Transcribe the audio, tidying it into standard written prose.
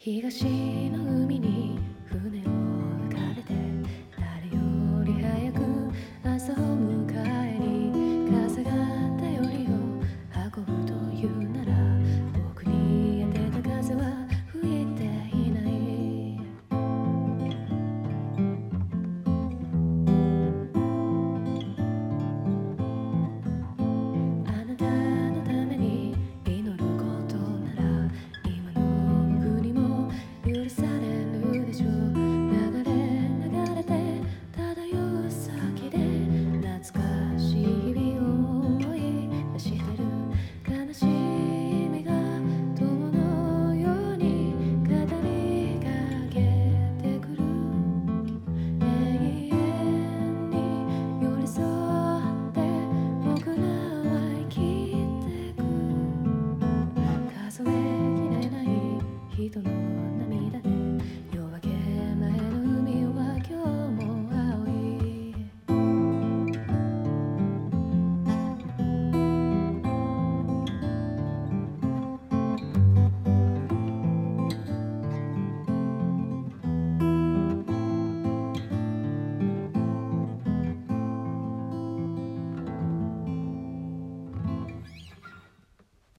東の海に船を浮かべて誰より早く朝を迎えに風が頼りを運ぶというなら僕に当てた風は吹いていないあなたのために祈ることなら今の僕にも許されるでしょう流れ流れて漂う先で懐かしい日々を思い出してる悲しみが友のように語りかけてくる永遠に寄り添って僕らは生きてく数えきれない人の